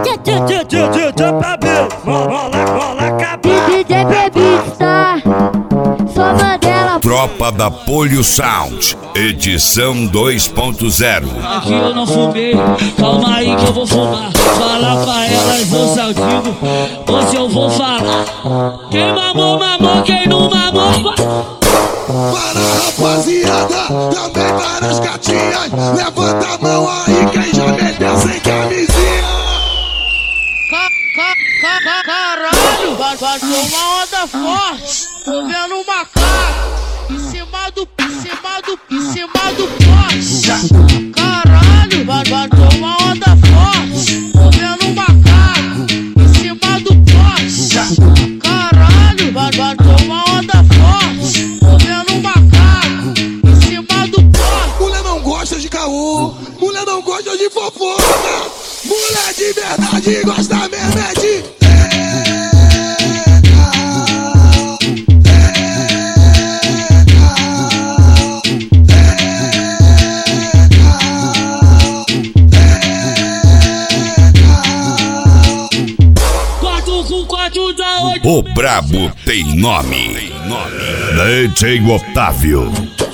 DJ Bebista, só Mandela. Tropa da Polio Sound, edição 2.0. Aqui eu não fumei, calma aí que eu vou fumar. Falar pra elas eu só digo, hoje eu vou falar. Quem mamou, mamou, quem não mamou. Para rapaziada, também para as gatinhas. Levanta a mão aí quem já meteu sem camisinha. Caralho, bateu uma onda forte. Tô vendo um macaco em cima do poste. Caralho, bateu uma onda forte. Tô vendo um macaco em cima do poste. Caralho, bateu uma onda forte. Tô vendo um macaco em cima do poste. Mulher não gosta de caô, mulher não gosta de fofoca. Mulher de verdade gosta mesmo é de O brabo tem nome. DJ Otávio.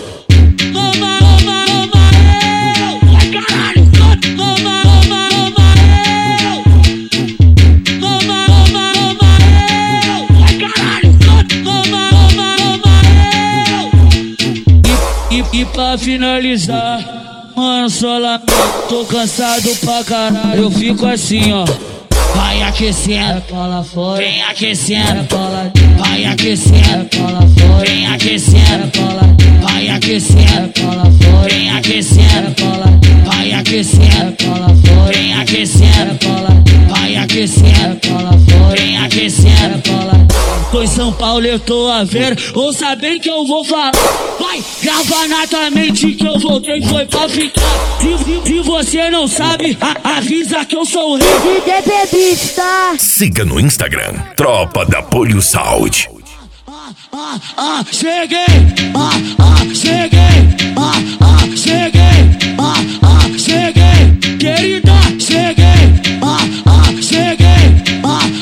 E pra finalizar, mano, só lamento, tô cansado pra caralho. Eu fico assim, ó. Vai aquecendo, vem aquecendo, vai aquecendo, vem aquecendo, vai aquecendo, vem aquecendo, vai aquecendo, vem aquecendo, vai aquecendo, vem aquecendo. Tô em São Paulo, eu tô a ver, ouça bem que eu vou falar. Vai, grava na tua mente que eu voltei, foi pra ficar. Se você não sabe, avisa que eu sou o rei. DJ Bebista. Siga no Instagram, Tropa da Polio Sound. Cheguei, cheguei, cheguei, cheguei, querida, cheguei, cheguei,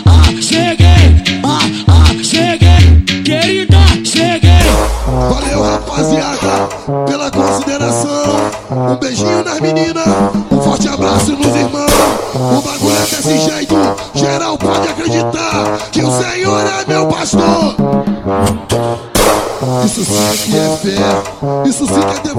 cheguei, cheguei, querida, cheguei. Valeu, rapaziada, pela consideração. Um beijinho nas meninas, um forte abraço nos irmãos. O bagulho é desse jeito, geral pode acreditar que o Senhor é meu pastor. Isso sim que é fé, isso sim que é